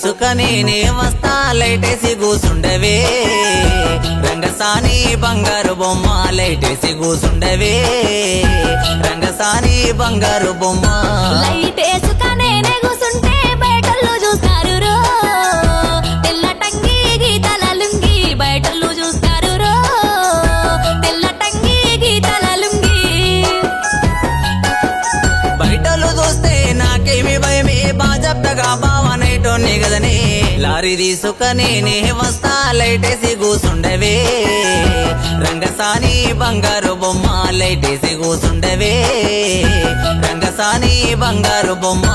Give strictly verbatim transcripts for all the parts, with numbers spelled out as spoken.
తీసుకొని నే వస్తా లైటేసి కూసుండవే రంగసాని బంగారు బొమ్మ లైటేసి కూసుండవే రంగసాని బంగారు బొమ్మ లైటేసుకొని నే కూసుంటే బయటల్లో చూస్తారు రో తెల్లటంగి గీతల లుంగి బయటల్లో చూస్తారు రో తెల్లటంగి గీతల లుంగి బయటలు చూస్తే నాకేమి భయమే బాజప్తగా బావనైటోని గదనే లారీ తీసుకొని నే వస్తా లైటేసి కూసుండవే రంగసాని బంగారు బొమ్మ లైటేసి కూసుండవే రంగసాని బంగారు బొమ్మ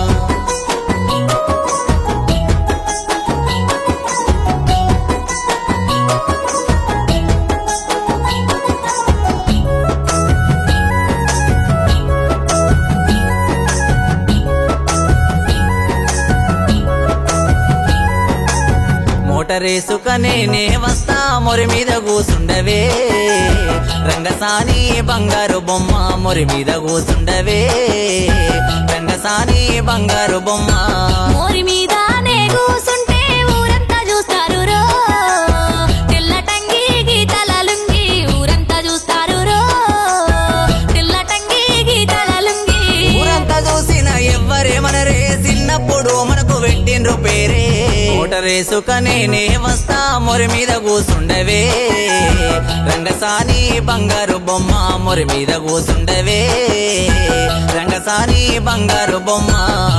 మోటరేసుకనే నే వస్తా మొరి మీద కూసుండవే రంగసాని బంగారు బొమ్మ మొరి మీద కూసుండవే రంగసాని బంగారు బొమ్మ మోరి మీద నే కూసుంటే ఊరంతా చూస్తారు రో తెల్లటంగి గీతల లుంగి ఊరంతా చూస్తారు రో తెల్లటంగి గీతల లుంగి ఊరంతా చూసిన ఎవ్వరేమనరే చిన్నప్పుడు మనకు పెట్టిండ్రు పేరే మోటరేసుకనే నే వస్తా మొరి మీద కూసుండవే రంగసాని బంగారు బొమ్మ మొరి మీద కూసుండవే రంగసాని బంగారు బొమ్మ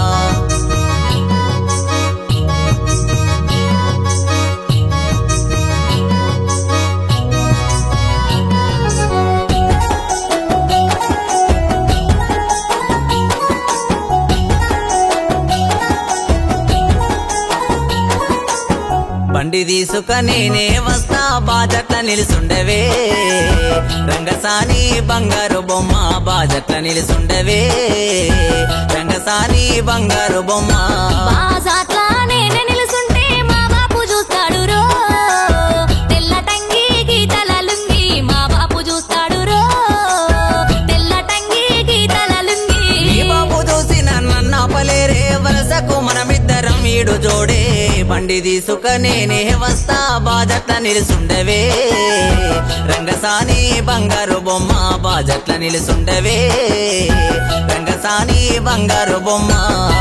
బండి తీసుకొని నే వస్తా బాజట్ల నిలుసుండవే రంగసాని బంగారు బొమ్మ బాజట్ల నిలుసుండవే రంగసాని బంగారు బొమ్మ బాజాట్ల నేనే నిలుసుంటే మా బాపు చూస్తాడు రో తెల్లటంగి గీతల లుంగి మా బాపు చూస్తాడు రో తెల్లటంగి గీతల లుంగి ఈ బాబు చూసి నన్ను పలేరే వరసకు మనమిద్దరం ఈడు జోడే బండి తీసుకొని నే వస్తా బాజట్ల నిలుసుండవే రంగసాని బంగారు బొమ్మ బాజట్ల నిలుసుండవే రంగసాని బంగారు బొమ్మ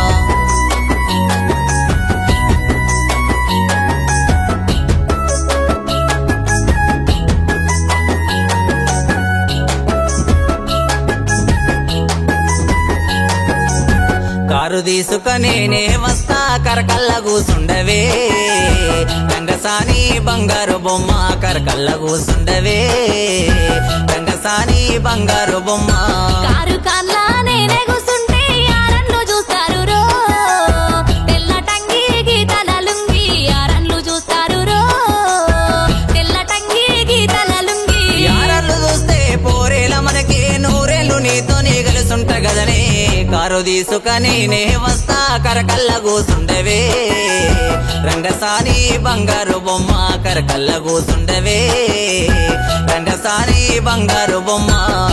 కారు తీసుకొని నే వస్తా కరకల్ల కూసుండవే రంగసాని బంగారు బొమ్మ కరకల్ల కూసుండవే రంగసాని బంగారు బొమ్మ కారు కల్ల నేనే కూసుంటే యారన్లు చూస్తారు రో తెల్లటంగి గీతల లుంగి యారన్లు చూస్తారు రో తెల్లటంగి గీతల లుంగి యారళ్ళు చూస్తే పోరేల మనకి నూరేళ్ళు నీతోనే గలుసుంట గదనే కారు తీసుకొని నే వస్తా కరకల్ల కూసుండవే రంగసాని బంగారు బొమ్మ కరకల్ల కూసుండవే రంగసాని బంగారు బొమ్మ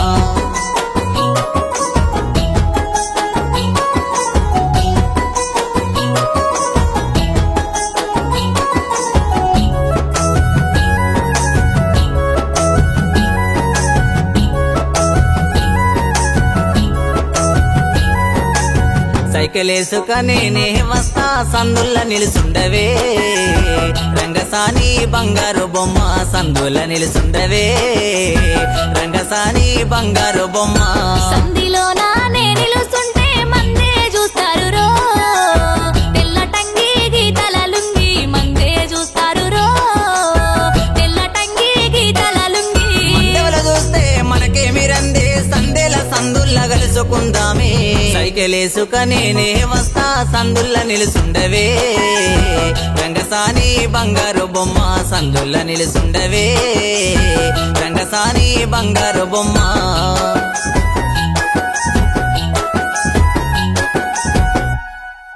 సైకిల్ వేసుకొని నే వస్తా సందుల్ల నిలుసుండవే రంగసాని బంగారు బొమ్మ సందుల్ల నిలుసుండవే రంగసాని బంగారు బొమ్మ సంధిలోన నే నిలుసుంటే మందే చూస్తారు రో తెల్లటంగి గీతల లుంగి మందే చూస్తారు రో తెల్లటంగి గీతల లుంగి మందెవల చూస్తే మనకేమి రందే సందేల సందుల్ల కలుసుకుందామే సైకిల్ వేసుకొని నే వస్తా సందుల్ల నిలుసుండవే రంగసాని బంగారు బొమ్మ సందుల్ల నిలుసుండవే రంగసాని బంగారు బొమ్మ